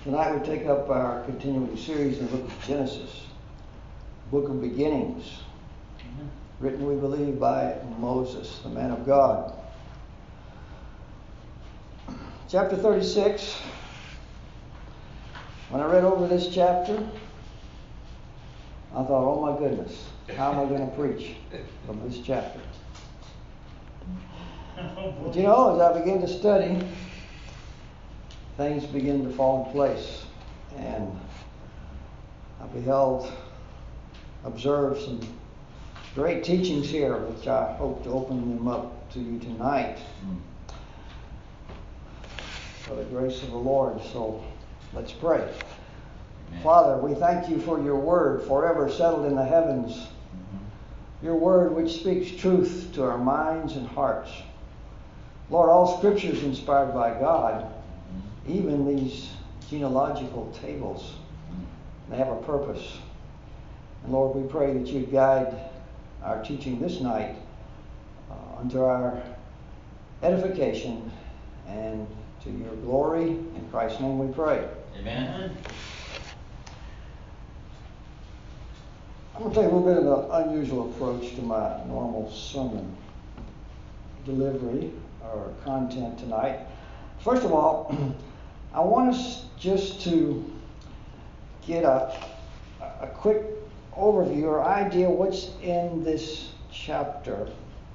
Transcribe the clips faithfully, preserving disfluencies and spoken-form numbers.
Tonight we take up our continuing series in the book of Genesis, book of beginnings, mm-hmm. written, we believe, by Moses, the man of God. Chapter thirty-six, when I read over this chapter, I thought, oh my goodness, how am I going to preach from this chapter? But you know, as I began to study, things begin to fall in place, and I beheld, observed some great teachings here, which I hope to open them up to you tonight, for the grace of the Lord. So let's pray. Amen. Father, we thank you for your word, forever settled in the heavens, mm-hmm. your word which speaks truth to our minds and hearts. Lord, all scripture is inspired by God. Even these genealogical tables, they have a purpose. And Lord, we pray that you guide our teaching this night uh, unto our edification and to your glory. In Christ's name we pray. Amen. I'm going to take a little bit of an unusual approach to my normal sermon delivery or content tonight. First of all, I want us just to get a, a quick overview or idea what's in this chapter.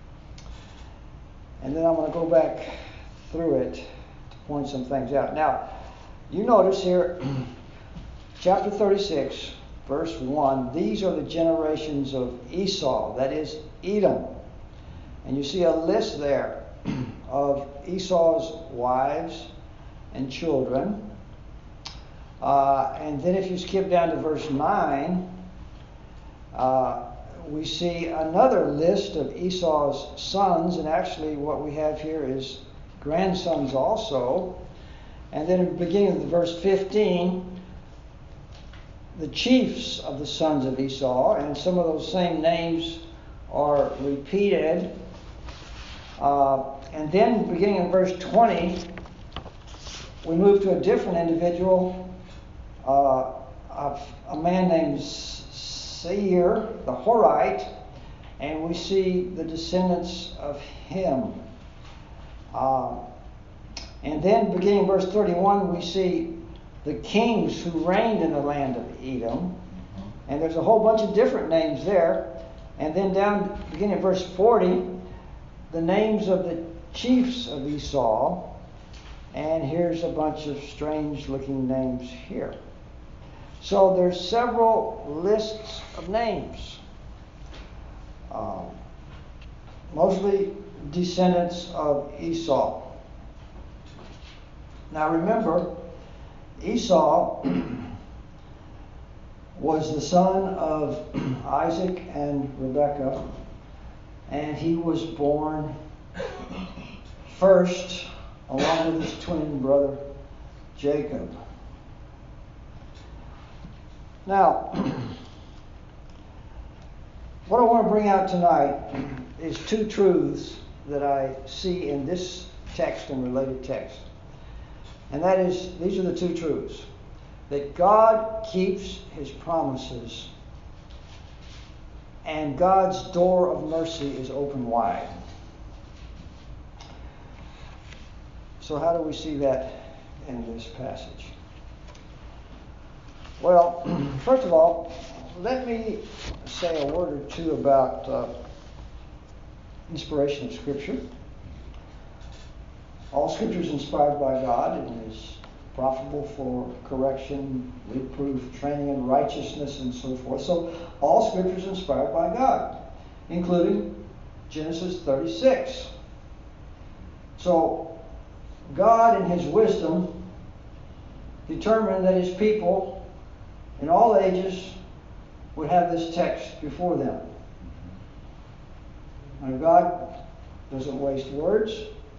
And then I'm going to go back through it to point some things out. Now, you notice here, chapter thirty-six, verse one, these are the generations of Esau, that is Edom. And you see a list there of Esau's wives and children. Uh, and then if you skip down to verse nine, uh, we see another list of Esau's sons, and actually what we have here is grandsons also. And then in the beginning of the verse fifteen, the chiefs of the sons of Esau, and some of those same names are repeated. Uh, and then beginning in verse twenty, we move to a different individual, uh, a, a man named Seir, the Horite, and we see the descendants of him. Uh, and then beginning in verse thirty-one, we see the kings who reigned in the land of Edom. And there's a whole bunch of different names there. And then down beginning in verse forty, the names of the chiefs of Esau. And here's a bunch of strange looking names here. So there's several lists of names. Um, mostly descendants of Esau. Now remember, Esau was the son of Isaac and Rebekah, and he was born first along with his twin brother Jacob. Now, what I want to bring out tonight is two truths that I see in this text and related text. And that is, these are the two truths. That God keeps his promises, and God's door of mercy is open wide. So how do we see that in this passage? Well, first of all, let me say a word or two about uh, inspiration of Scripture. All Scripture is inspired by God and is profitable for correction, reproof, training in righteousness, and so forth. So all Scripture is inspired by God, including Genesis thirty-six. So God, in his wisdom, determined that his people in all ages would have this text before them. Now, God doesn't waste words.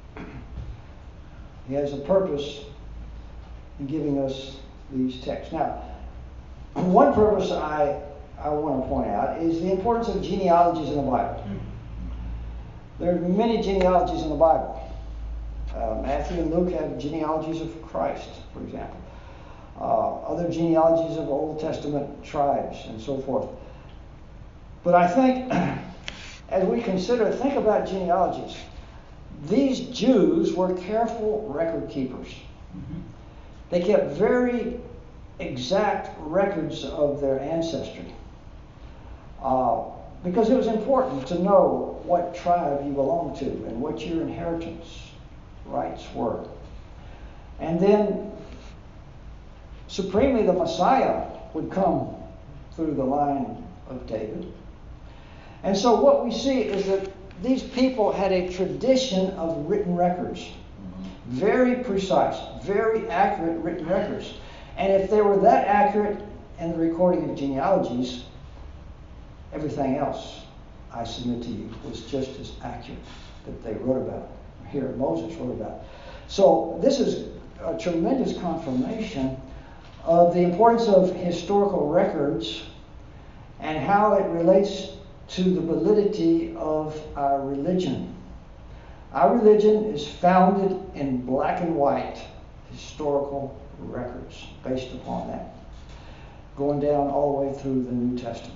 He has a purpose in giving us these texts. Now, one purpose I, I want to point out is the importance of genealogies in the Bible. There are many genealogies in the Bible. Uh, Matthew and Luke have genealogies of Christ, for example. uh, other genealogies of Old Testament tribes, and so forth. But I think, as we consider, think about genealogies. These Jews were careful record keepers. Mm-hmm. They kept very exact records of their ancestry. Uh, because it was important to know what tribe you belonged to and what your inheritance rights were. And then, supremely, the Messiah would come through the line of David. And so what we see is that these people had a tradition of written records. Mm-hmm. Very precise, very accurate written records. And if they were that accurate in the recording of genealogies, everything else, I submit to you, was just as accurate that they wrote about, here Moses wrote about. So this is a tremendous confirmation of the importance of historical records and how it relates to the validity of our religion. Our religion is founded in black and white historical records based upon that, going down all the way through the New Testament.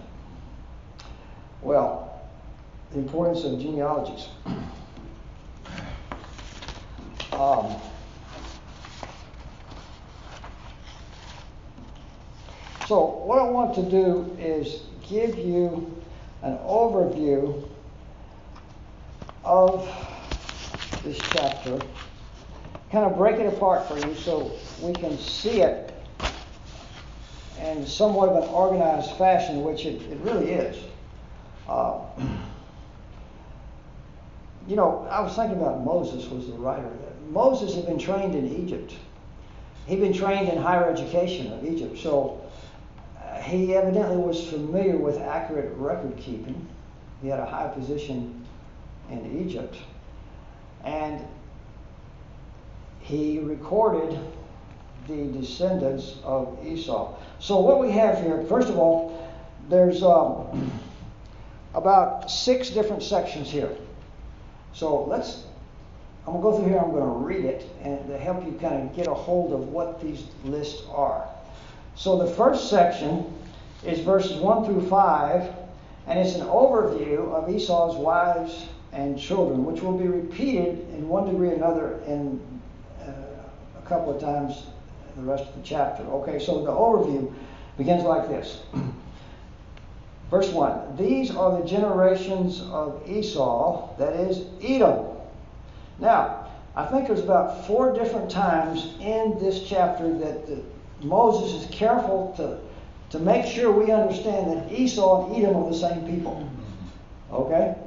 Well, the importance of genealogies. Um, so what I want to do is give you an overview of this chapter, kind of break it apart for you so we can see it in somewhat of an organized fashion, which it, it really is. Uh, you know, I was thinking about Moses was the writer. Moses had been trained in Egypt. He'd been trained in higher education of Egypt, so uh, he evidently was familiar with accurate record keeping. He had a high position in Egypt, and he recorded the descendants of Esau. So what we have here, first of all, there's um, about six different sections here. So let's, I'm going to go through here, I'm going to read it, and to help you kind of get a hold of what these lists are. So the first section is verses one through five, and it's an overview of Esau's wives and children, which will be repeated in one degree or another in uh, a couple of times in the rest of the chapter. Okay, so the overview begins like this. Verse one, these are the generations of Esau, that is, Edom. Now, I think there's about four different times in this chapter that the, Moses is careful to, to make sure we understand that Esau and Edom are the same people. Okay?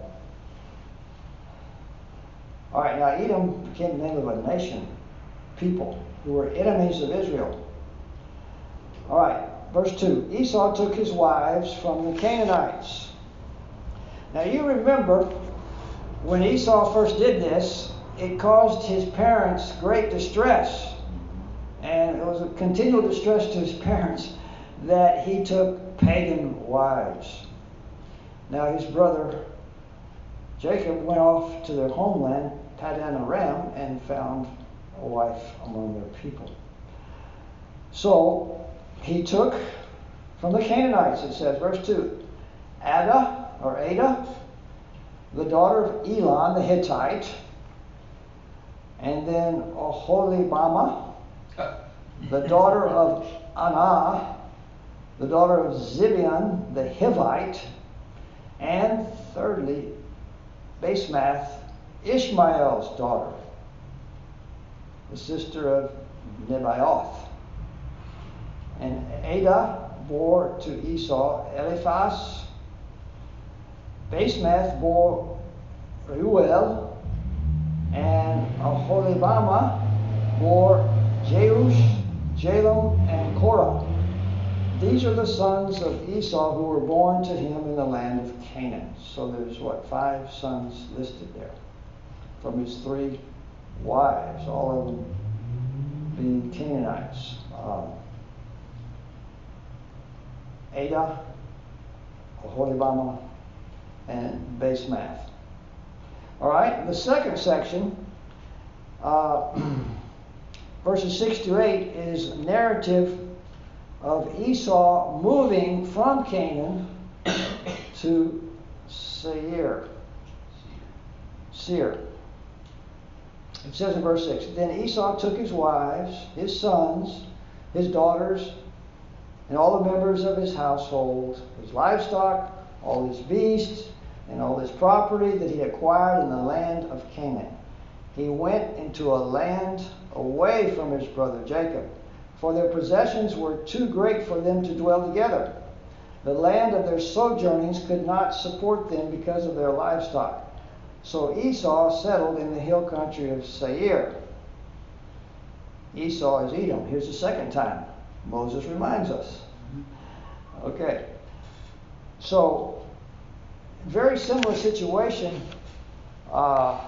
All right, now Edom became the name of a nation, people who were enemies of Israel. All right. Verse two, Esau took his wives from the Canaanites. Now you remember when Esau first did this, it caused his parents great distress. And it was a continual distress to his parents that he took pagan wives. Now his brother Jacob went off to their homeland, Paddan Aram, and found a wife among their people. So he took from the Canaanites, it says, verse two, Ada, or Ada, the daughter of Elon the Hittite, and then Oholibamah, the daughter of Anah, the daughter of Zibeon the Hivite, and thirdly, Basemath, Ishmael's daughter, the sister of Nebaioth. And Ada bore to Esau Eliphaz. Basemath bore Reuel. And Oholibamah bore Jeush, Jalem, and Korah. These are the sons of Esau who were born to him in the land of Canaan. So there's what, five sons listed there from his three wives, all of them being Canaanites. Um, Ada, Oholibamah, and Basemath. All right, the second section, uh, verses six to eight, is narrative of Esau moving from Canaan to Seir. Seir. It says in verse six, Then Esau took his wives, his sons, his daughters, and all the members of his household, his livestock, all his beasts, and all his property that he acquired in the land of Canaan. He went into a land away from his brother Jacob, for their possessions were too great for them to dwell together. The land of their sojournings could not support them because of their livestock. So Esau settled in the hill country of Seir. Esau is Edom. Here's the second time Moses reminds us. Okay. So, very similar situation. Uh,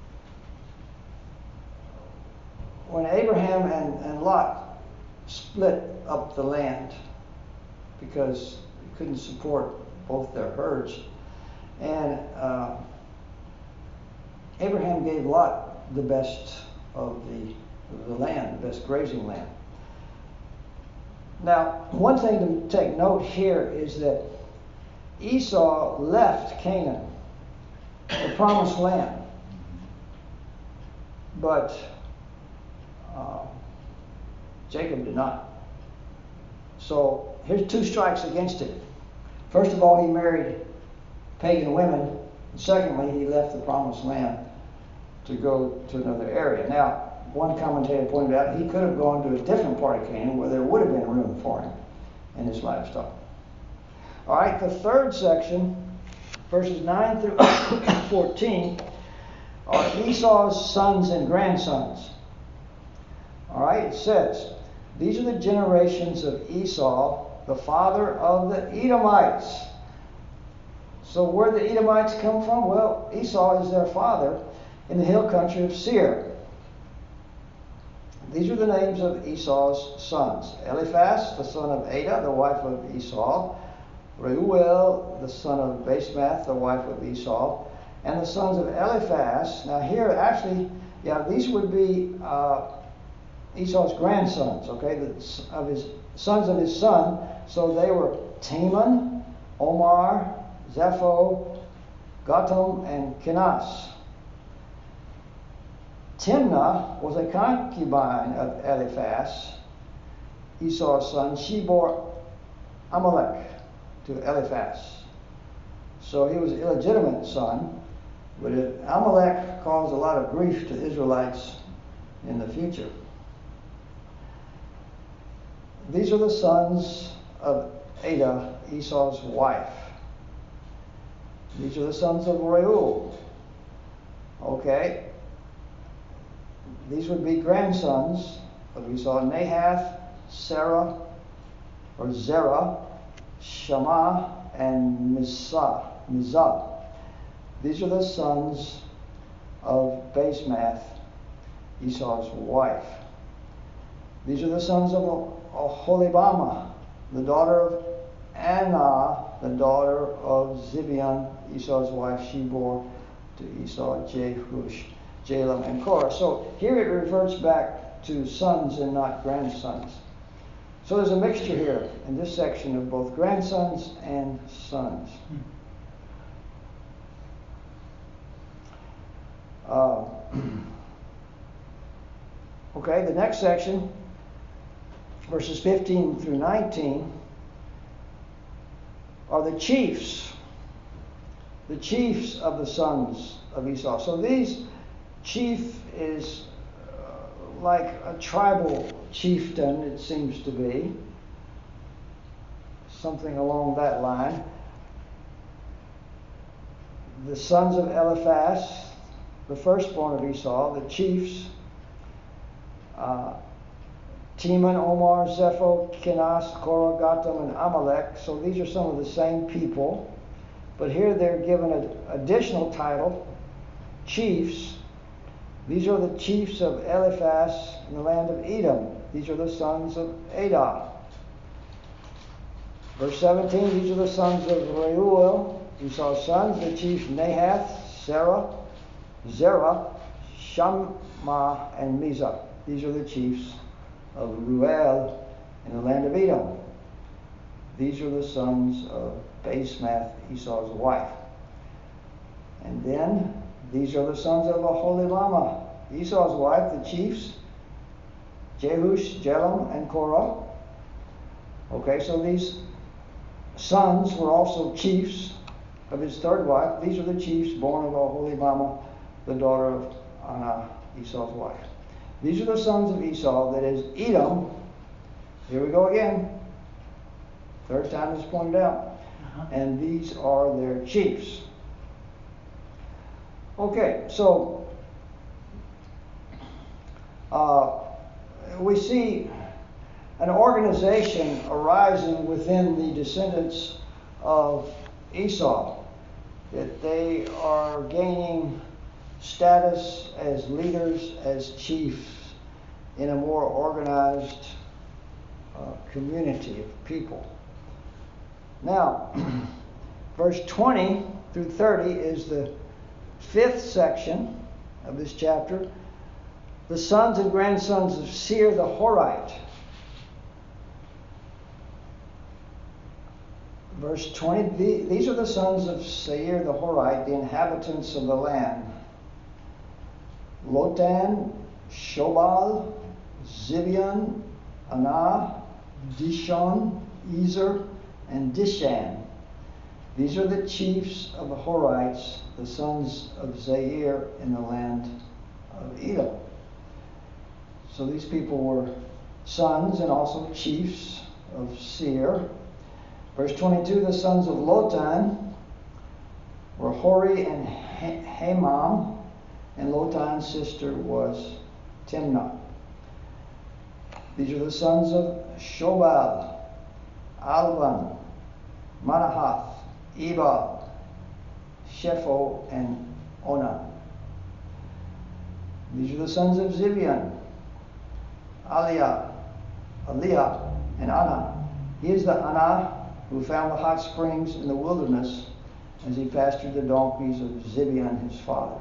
when Abraham and, and Lot split up the land because they couldn't support both their herds. And uh, Abraham gave Lot the best of the, of the land, the best grazing land. Now, one thing to take note here is that Esau left Canaan, the promised land, but uh, Jacob did not. So here's two strikes against it. First of all, he married pagan women. And secondly, he left the promised land to go to another area. Now, one commentator pointed out he could have gone to a different part of Canaan where there would have been room for him and his livestock. All right, the third section, verses nine through fourteen, are Esau's sons and grandsons. All right, it says, These are the generations of Esau, the father of the Edomites. So where did the Edomites come from? Well, Esau is their father in the hill country of Seir. These are the names of Esau's sons. Eliphaz, the son of Adah, the wife of Esau. Reuel, the son of Basemath, the wife of Esau. And the sons of Eliphaz. Now here, actually, yeah, these would be uh, Esau's grandsons, okay, the, of his sons of his son. So they were Teman, Omar, Zepho, Gotham, and Kenaz. Timnah was a concubine of Eliphaz, Esau's son. She bore Amalek to Eliphaz. So he was an illegitimate son, but it, Amalek caused a lot of grief to the Israelites in the future. These are the sons of Adah, Esau's wife. These are the sons of Reuel. Okay. These would be grandsons of Esau: Nahath, Sarah, or Zerah, Shammah, and Mizah. Mizah. These are the sons of Basemath, Esau's wife. These are the sons of Oholibamah, the daughter of Anah, the daughter of Zibeon, Esau's wife. She bore to Esau Jehush, Jalem, and Korah. So here it reverts back to sons and not grandsons. So there's a mixture here in this section of both grandsons and sons. Uh, okay, the next section, verses fifteen through nineteen, are the chiefs. The chiefs of the sons of Esau. So these chief is uh, like a tribal chieftain, it seems to be. Something along that line. The sons of Eliphaz, the firstborn of Esau, the chiefs, uh, Teman, Omar, Zepho, Kenaz, Korah, Gotham, and Amalek. So these are some of the same people. But here they're given an additional title, chiefs. These are the chiefs of Eliphaz in the land of Edom. These are the sons of Adah. Verse seventeen, these are the sons of Reuel, Esau's sons, the chiefs Nahath, Sarah, Zerah, Shammah, and Mizah. These are the chiefs of Reuel in the land of Edom. These are the sons of Basemath, Esau's wife. And then these are the sons of Aholibamah, Esau's wife, the chiefs, Jehush, Jelam, and Korah. Okay, so these sons were also chiefs of his third wife. These are the chiefs born of Aholibamah, the daughter of Anah, Esau's wife. These are the sons of Esau, that is Edom. Here we go again. Third time it's pointed out. Uh-huh. And these are their chiefs. Okay, so uh, we see an organization arising within the descendants of Esau, that they are gaining status as leaders, as chiefs in a more organized uh, community of people. Now, verse twenty through thirty is the fifth section of this chapter. The sons and grandsons of Seir the Horite. Verse twenty, the, these are the sons of Seir the Horite, the inhabitants of the land. Lotan, Shobal, Zibeon, Anah, Dishon, Ezer, and Dishan. These are the chiefs of the Horites, the sons of Zair in the land of Edom. So these people were sons and also chiefs of Seir. Verse twenty-two, the sons of Lotan were Hori and Hamam, and Lotan's sister was Timnah. These are the sons of Shobal, Alvan, Manahath, Ebal, Shepho, and Onan. These are the sons of Zibeon, Aliah, Aliah, and Anah. He is the Anah who found the hot springs in the wilderness as he pastured the donkeys of Zibeon his father.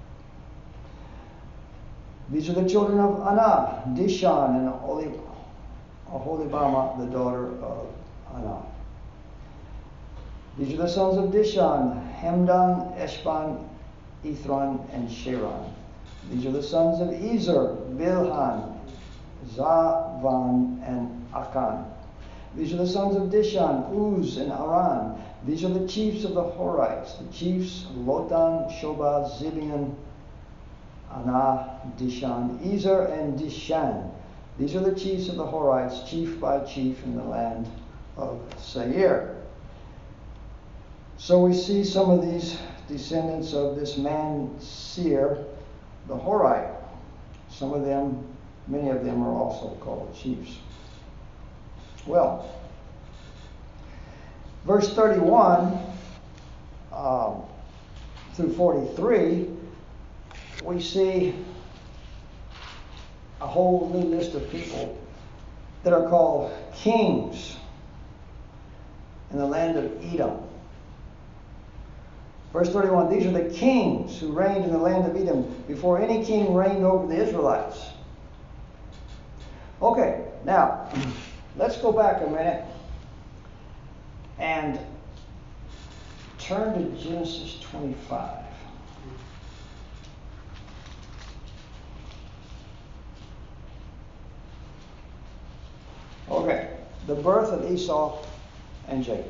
These are the children of Anah, Dishan, and Aholibamah, the daughter of Anah. These are the sons of Dishan, Hemdan, Eshban, Ithran, and Sheran. These are the sons of Ezer, Bilhan, Zavan, and Akan. These are the sons of Dishan, Uz, and Aran. These are the chiefs of the Horites, the chiefs of Lotan, Shobal, Zibeon, Anah, Dishan, Ezer, and Dishan. These are the chiefs of the Horites, chief by chief in the land of Seir. So we see some of these descendants of this man Seir, the Horite. Some of them, many of them are also called chiefs. Well, verse thirty-one um, through forty-three, we see a whole new list of people that are called kings in the land of Edom. Verse thirty-one, these are the kings who reigned in the land of Edom before any king reigned over the Israelites. Okay, now, let's go back a minute and turn to Genesis twenty-five. Okay, the birth of Esau and Jacob.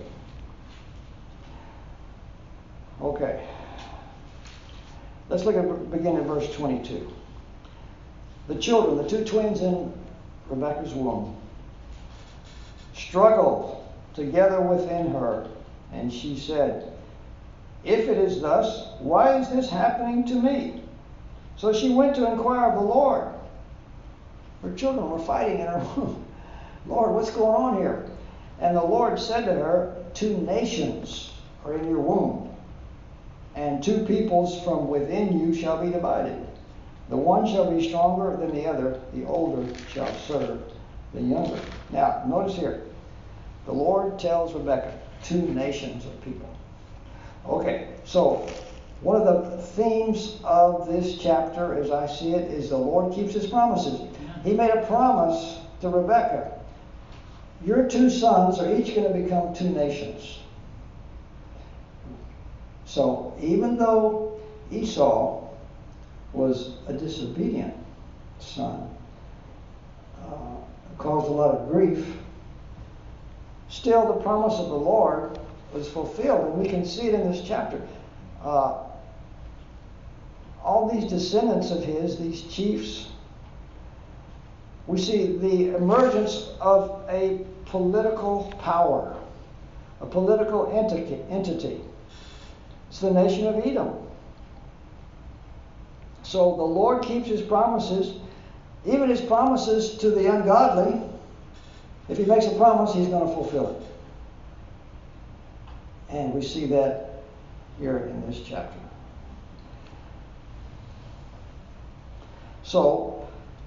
Okay, let's look at begin at verse twenty-two. The children, the two twins in Rebekah's womb, struggled together within her, and she said, "If it is thus, why is this happening to me?" So she went to inquire of the Lord. Her children were fighting in her womb. Lord, what's going on here? And the Lord said to her, two nations are in your womb, and two peoples from within you shall be divided. The one shall be stronger than the other, the older shall serve the younger. Now, notice here, the Lord tells Rebekah, two nations of people. Okay, so one of the themes of this chapter, as I see it, is the Lord keeps his promises. He made a promise to Rebekah your two sons are each going to become two nations. So even though Esau was a disobedient son, uh, caused a lot of grief, still the promise of the Lord was fulfilled, and we can see it in this chapter. Uh, all these descendants of his, these chiefs, we see the emergence of a political power, a political entity. entity. It's the nation of Edom. So the Lord keeps his promises, even his promises to the ungodly. If he makes a promise, he's going to fulfill it. And we see that here in this chapter. So,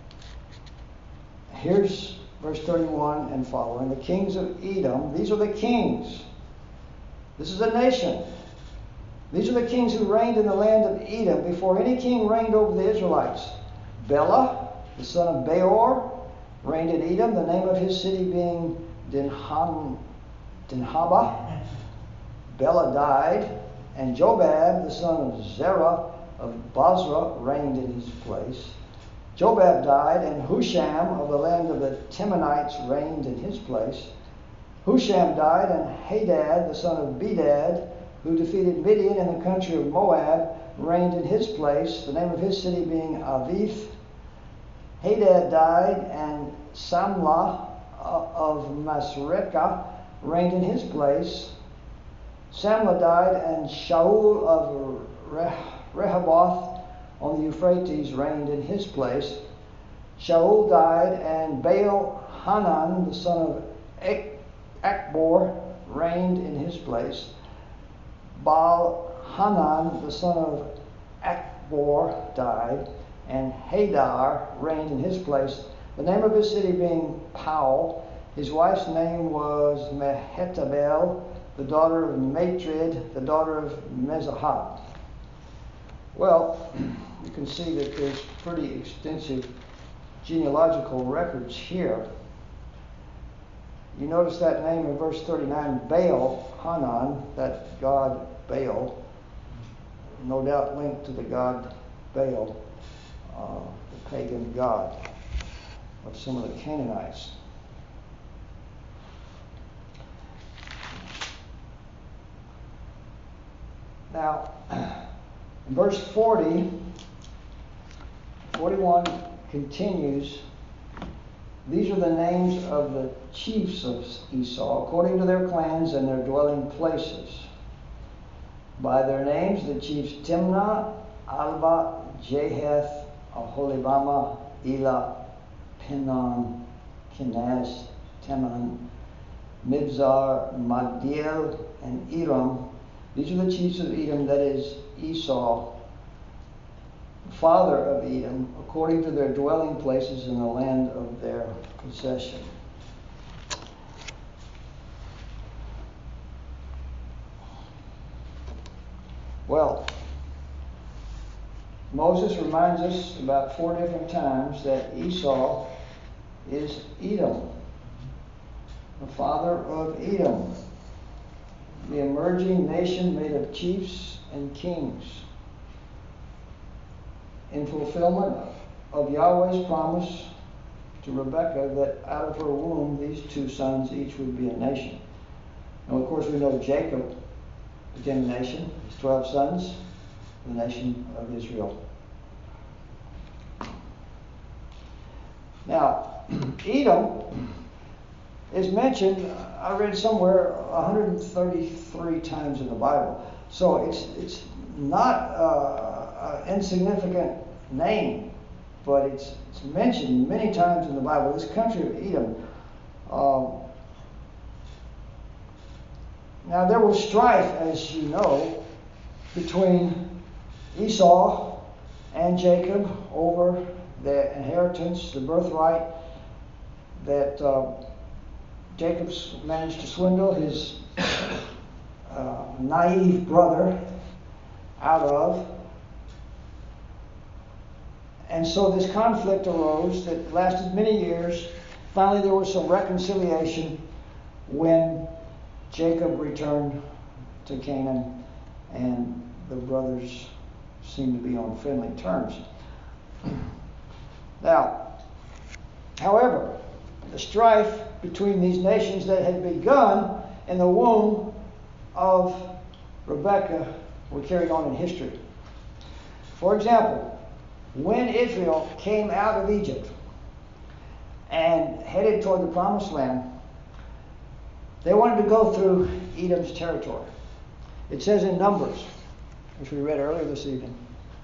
here's verse thirty-one and following. The kings of Edom, these are the kings. This is a nation. These are the kings who reigned in the land of Edom before any king reigned over the Israelites. Bela, the son of Beor, reigned in Edom, the name of his city being Dinham, Dinhaba. Bela died, and Jobab, the son of Zerah of Basra, reigned in his place. Jobab died, and Husham of the land of the Temanites reigned in his place. Husham died, and Hadad, the son of Bedad, who defeated Midian in the country of Moab, reigned in his place, the name of his city being Avith. Hadad died, and Samlah of Masrekah reigned in his place. Samlah died, and Shaul of Rehoboth on the Euphrates reigned in his place. Shaul died, and Baal Hanan, the son of Akbor, reigned in his place. Baal Hanan, the son of Akbor, died, and Hadar reigned in his place, the name of his city being Pau. His wife's name was Mehetabel, the daughter of Matred, the daughter of Mezahab. Well, you can see that there's pretty extensive genealogical records here. You notice that name in verse thirty-nine, Baal Hanan, that god Baal, no doubt linked to the god Baal, uh, the pagan god of some of the Canaanites. Now, in verse forty, forty-one continues. These are the names of the chiefs of Esau, according to their clans and their dwelling places. By their names, the chiefs Timnah, Alba, Jaheth, Aholibama, Elah, Pinon, Kenaz, Teman, Mibzar, Magdiel, and Elam. These are the chiefs of Edom, that is Esau, father of Edom, according to their dwelling places in the land of their possession. Well, Moses reminds us about four different times that Esau is Edom, the father of Edom, the emerging nation made of chiefs and kings, in fulfillment of Yahweh's promise to Rebekah that out of her womb these two sons each would be a nation. And of course we know Jacob became a nation, his twelve sons, the nation of Israel. Now, Edom is mentioned, I read somewhere, one hundred thirty-three times in the Bible. So it's it's not uh, an insignificant name, but it's, it's mentioned many times in the Bible. This country of Edom. Uh, now there was strife, as you know, between Esau and Jacob over the inheritance, the birthright that uh, Jacob managed to swindle his uh, naive brother out of. And so this conflict arose that lasted many years, Finally, there was some reconciliation when Jacob returned to Canaan, and the brothers seemed to be on friendly terms. Now, however, the strife between these nations that had begun in the womb of Rebekah were carried on in history. For example, when Israel came out of Egypt and headed toward the Promised Land, they wanted to go through Edom's territory. It says in Numbers, which we read earlier this evening,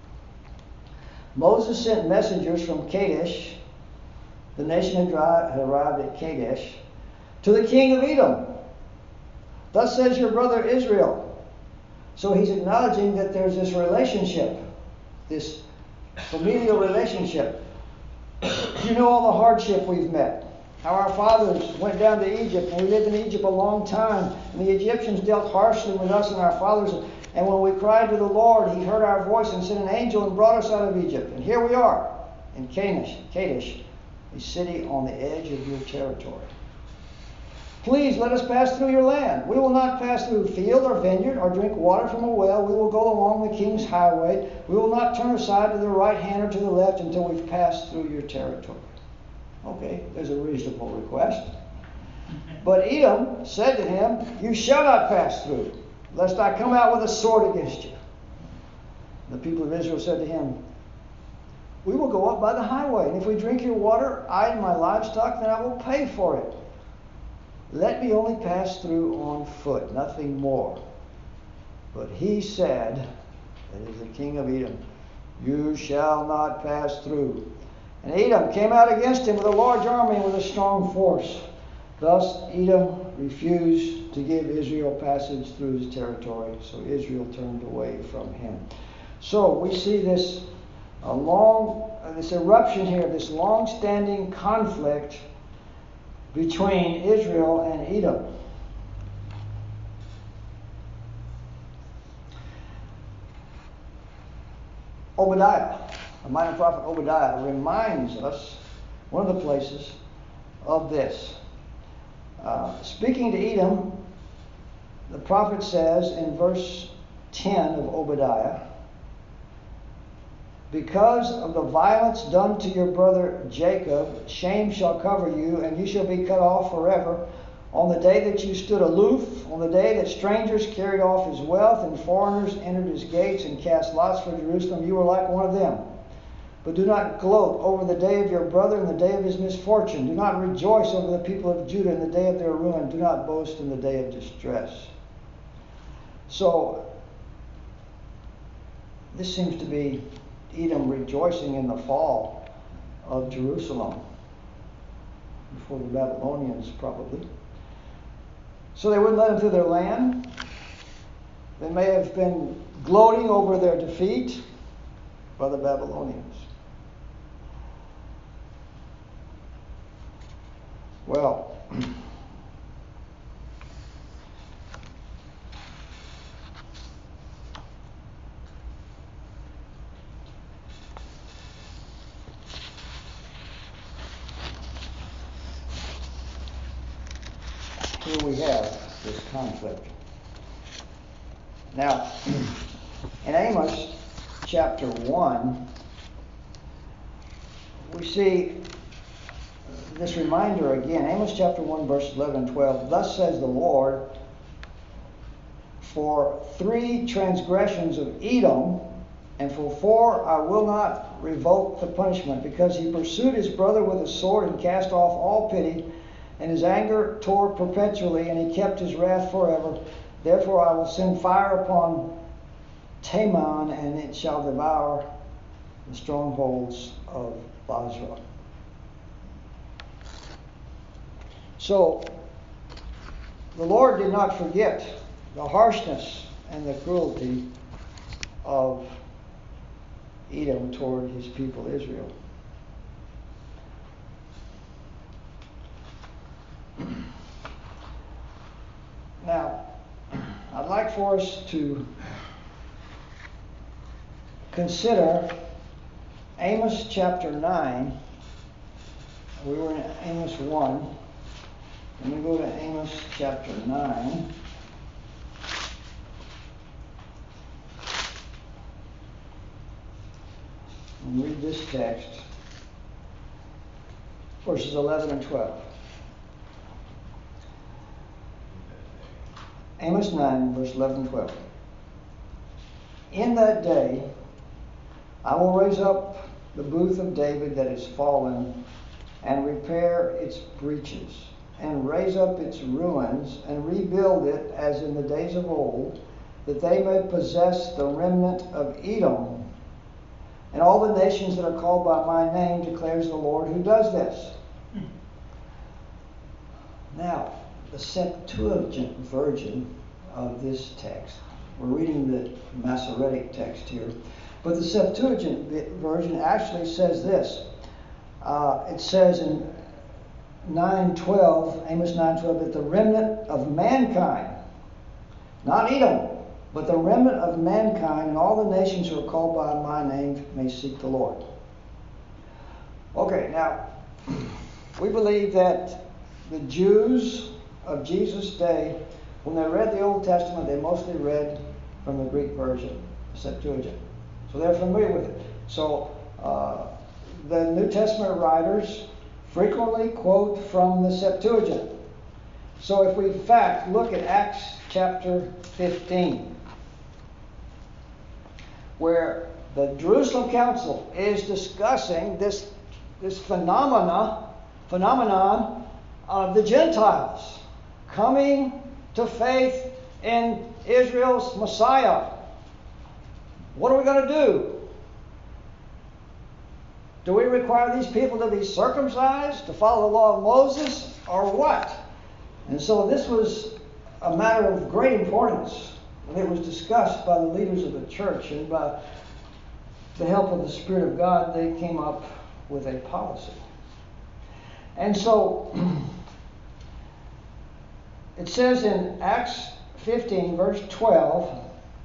Moses sent messengers from Kadesh, the nation had arrived at Kadesh, to the king of Edom. Thus says your brother Israel. So he's acknowledging that there's this relationship, this familial relationship. You know all the hardship we've met. How our fathers went down to Egypt, and we lived in Egypt a long time, and the Egyptians dealt harshly with us and our fathers. And when we cried to the Lord, He heard our voice and sent an angel and brought us out of Egypt. And here we are in Kadesh, Kadesh, a city on the edge of your territory. Please let us pass through your land. We will not pass through field or vineyard or drink water from a well. We will go along the king's highway. We will not turn aside to the right hand or to the left until we've passed through your territory. Okay, there's a reasonable request. But Edom said to him, you shall not pass through, lest I come out with a sword against you. The people of Israel said to him, we will go up by the highway, and if we drink your water, I and my livestock, then I will pay for it. Let me only pass through on foot, nothing more. But he said, that is the king of Edom, you shall not pass through. And Edom came out against him with a large army and with a strong force. Thus Edom refused to give Israel passage through his territory, so Israel turned away from him. So we see this a long, uh, this eruption here, this long-standing conflict between Israel and Edom. Obadiah, a minor prophet Obadiah, reminds us, one of the places, of this. Uh, speaking to Edom, the prophet says in verse ten of Obadiah, because of the violence done to your brother Jacob, shame shall cover you, and you shall be cut off forever. On the day that you stood aloof, on the day that strangers carried off his wealth, and foreigners entered his gates and cast lots for Jerusalem, you were like one of them. But do not gloat over the day of your brother and the day of his misfortune. Do not rejoice over the people of Judah in the day of their ruin. Do not boast in the day of distress. So, this seems to be Edom rejoicing in the fall of Jerusalem before the Babylonians, probably. So they wouldn't let them through their land. They may have been gloating over their defeat by the Babylonians. Well, here we have this conflict. Now, in Amos chapter one, we see this reminder again. Amos chapter one, verses eleven and twelve. Thus says the Lord, for three transgressions of Edom, and for four I will not revoke the punishment, because he pursued his brother with a sword and cast off all pity, and his anger tore perpetually, and he kept his wrath forever. Therefore I will send fire upon Teman, and it shall devour the strongholds of Basra. So, the Lord did not forget the harshness and the cruelty of Edom toward his people Israel. Now, I'd like for us to consider Amos chapter nine, we were in Amos one. Let me go to Amos chapter nine. And read this text, verses eleven and twelve. Amos nine, verse eleven and twelve. In that day I will raise up the booth of David that is fallen, and repair its breaches, and raise up its ruins, and rebuild it as in the days of old, that they may possess the remnant of Edom, and all the nations that are called by my name, declares the Lord who does this. Now, the Septuagint version of this text, we're reading the Masoretic text here, but the Septuagint version actually says this. Uh, it says in nine twelve, Amos nine twelve, that the remnant of mankind, not Edom, but the remnant of mankind and all the nations who are called by my name may seek the Lord. Okay, now, we believe that the Jews of Jesus' day, when they read the Old Testament, they mostly read from the Greek version, the Septuagint. So they're familiar with it. So uh, the New Testament writers frequently quote from the Septuagint. So if we, in fact, look at Acts chapter fifteen, where the Jerusalem Council is discussing this, this phenomena, phenomenon of the Gentiles coming to faith in Israel's Messiah. What are we going to do? Do we require these people to be circumcised, to follow the law of Moses, or what? And so this was a matter of great importance. And it was discussed by the leaders of the church, and by the help of the Spirit of God, they came up with a policy. And so it says in Acts fifteen, verse twelve,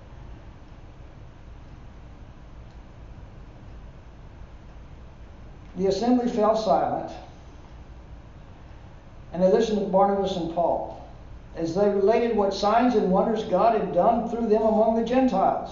the assembly fell silent, and they listened to Barnabas and Paul as they related what signs and wonders God had done through them among the Gentiles.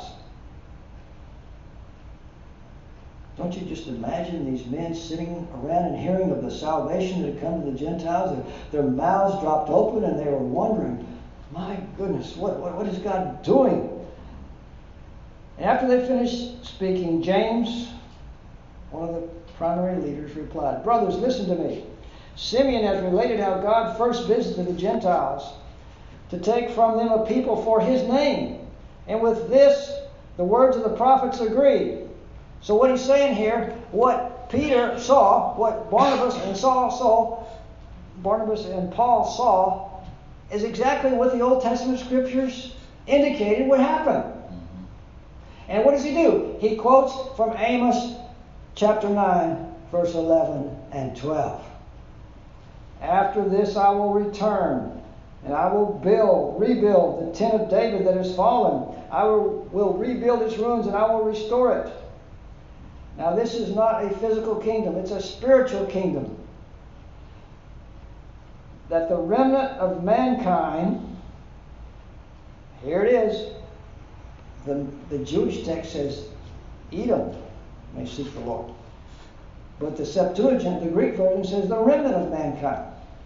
Don't you just imagine these men sitting around and hearing of the salvation that had come to the Gentiles, and their mouths dropped open and they were wondering, my goodness, what, what, what is God doing? And after they finished speaking, James, one of the primary leaders, replied, brothers, listen to me. Simeon has related how God first visited the Gentiles to take from them a people for his name. And with this, the words of the prophets agree. So what he's saying here, what Peter saw, what Barnabas and Saul saw, Barnabas and Paul saw, is exactly what the Old Testament scriptures indicated would happen. And what does he do? He quotes from Amos chapter nine, verse eleven and twelve. After this I will return, and I will build, rebuild the tent of David that is fallen. I will, will rebuild its ruins, and I will restore it. Now this is not a physical kingdom, it's a spiritual kingdom. That the remnant of mankind, here it is, the, the Jewish text says, Edom may seek the Lord. But the Septuagint, the Greek version, says the remnant of mankind.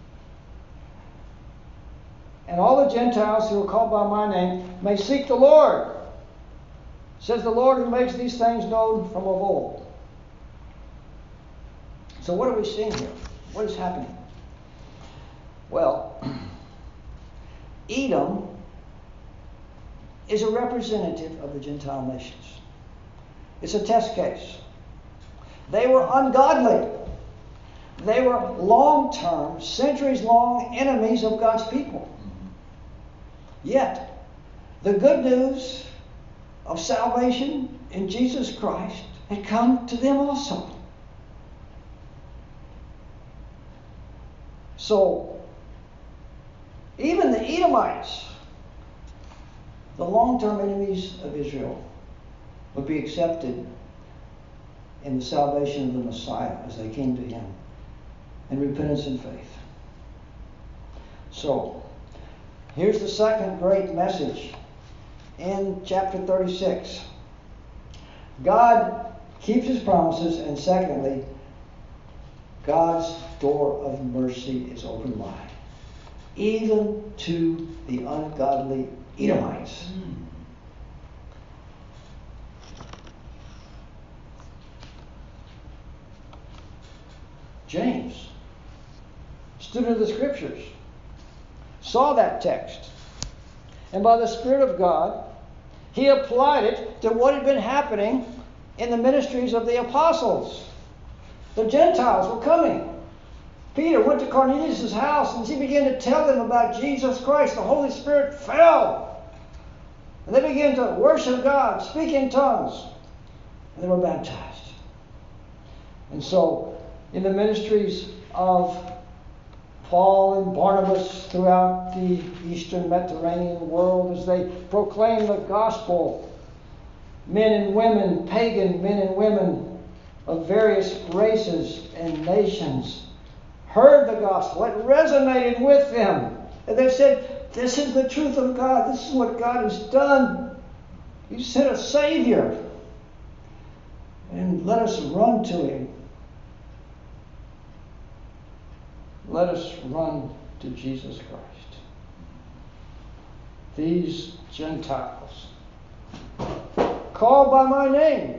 And all the Gentiles who are called by my name may seek the Lord. Says the Lord who makes these things known from of old. So what are we seeing here? What is happening? Well, Edom is a representative of the Gentile nations. It's a test case. They were ungodly. They were long-term, centuries-long enemies of God's people. Yet, the good news of salvation in Jesus Christ had come to them also. So, even the Edomites, the long-term enemies of Israel, would be accepted in the salvation of the Messiah as they came to him. and repentance and faith. So, here's the second great message in chapter thirty-six. God keeps His promises, and secondly, God's door of mercy is open wide, even to the ungodly Edomites. Mm. James, student of the Scriptures, saw that text, and by the Spirit of God, he applied it to what had been happening in the ministries of the apostles. The Gentiles were coming. Peter went to Cornelius' house, and as he began to tell them about Jesus Christ, the Holy Spirit fell. And they began to worship God, speak in tongues, and they were baptized. And so, in the ministries of Paul and Barnabas throughout the Eastern Mediterranean world, as they proclaimed the gospel, men and women, pagan men and women of various races and nations, heard the gospel. It resonated with them. And they said, this is the truth of God. This is what God has done. He sent a Savior. And let us run to Him. Let us run to Jesus Christ. These Gentiles, called by my name,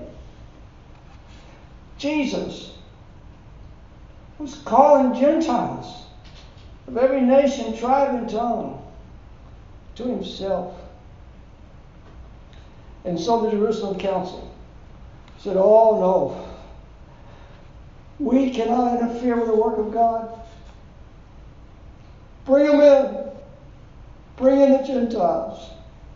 Jesus was calling Gentiles of every nation, tribe, and tongue to Himself. And so the Jerusalem Council said, oh no, we cannot interfere with the work of God. Bring them in. Bring in the Gentiles.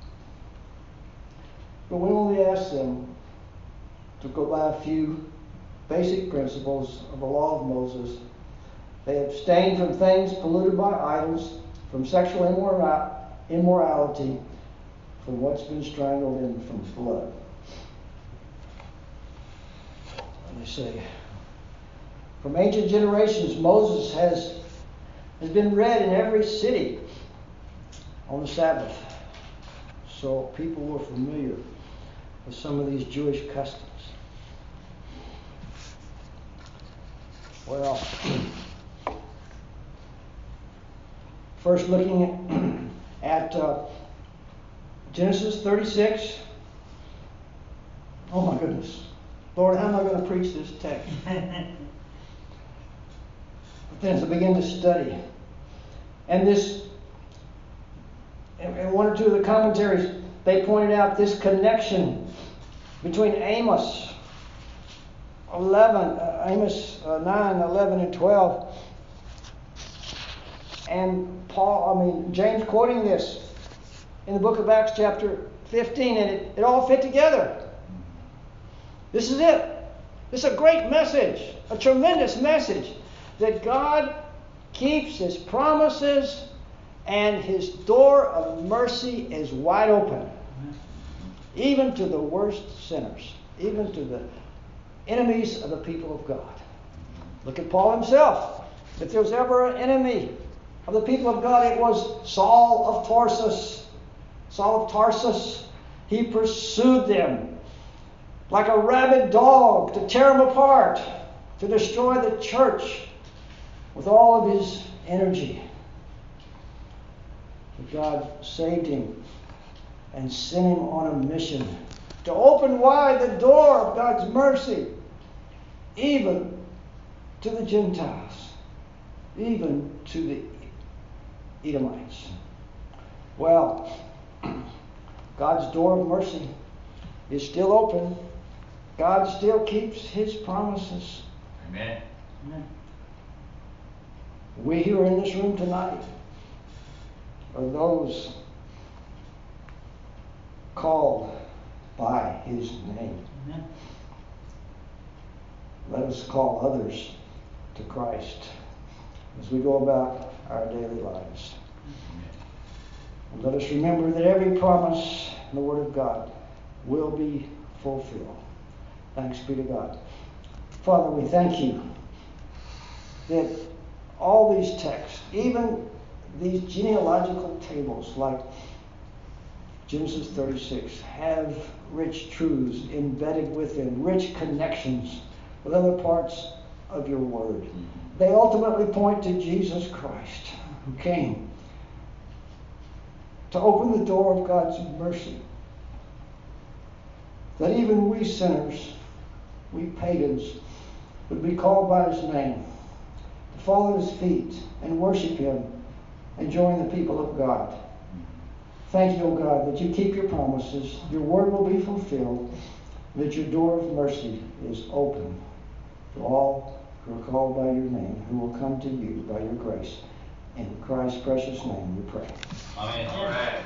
But we only ask them to go by a few basic principles of the law of Moses. They abstain from things polluted by idols, from sexual immorality, from what's been strangled, and from blood. And they say, from ancient generations, Moses has, has been read in every city on the Sabbath. So people were familiar with some of these Jewish customs. Well, first looking at, at uh, Genesis thirty-six. Oh my goodness. Lord, how am I going to preach this text? But then as I begin to study, and this, in one or two of the commentaries, they pointed out this connection between Amos eleven, uh, Amos uh, nine, eleven, and twelve, and Paul, I mean James quoting this in the book of Acts chapter fifteen, and it, it all fit together. This is it. This is a great message, a tremendous message, that God keeps His promises and His door of mercy is wide open, even to the worst sinners, even to the enemies of the people of God. Look at Paul himself. If there was ever an enemy of the people of God, it was Saul of Tarsus. Saul of Tarsus, he pursued them like a rabid dog to tear them apart, to destroy the church with all of his energy. But God saved him and sent him on a mission to open wide the door of God's mercy, even to the Gentiles, even to the Edomites. Well, God's door of mercy is still open. God still keeps His promises. Amen. Amen. We who are in this room tonight are those called by His name. Amen. Let us call others to Christ as we go about our daily lives. And let us remember that every promise in the Word of God will be fulfilled. Thanks be to God. Father, we thank You that all these texts, even these genealogical tables like Genesis thirty-six, have rich truths embedded within, rich connections with other parts of your word. They ultimately point to Jesus Christ, who came to open the door of God's mercy, that even we sinners, we pagans, would be called by his name, to fall at his feet and worship him and join the people of God. Thank you, O God, that you keep your promises, your word will be fulfilled, that your door of mercy is open to all who are called by your name, who will come to you by your grace. In Christ's precious name we pray. Amen. Amen.